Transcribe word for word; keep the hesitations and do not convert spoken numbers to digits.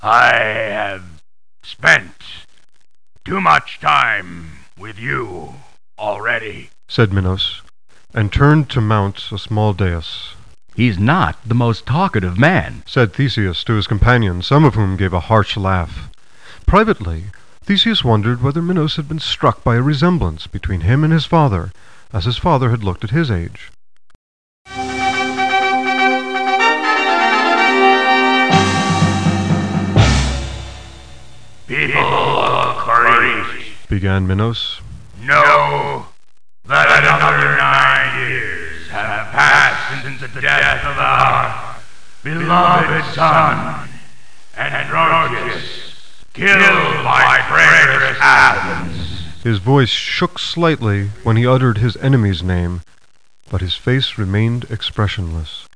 I have spent too much time with you already, said Minos, and turned to mount a small dais. He's not the most talkative man, said Theseus to his companions, some of whom gave a harsh laugh. Privately, Theseus wondered whether Minos had been struck by a resemblance between him and his father, as his father had looked at his age. People of Crete, began Minos, know that another nine years have passed since the death of our beloved son, Andronicus, killed by traitorous Athens. His voice shook slightly when he uttered his enemy's name, but his face remained expressionless.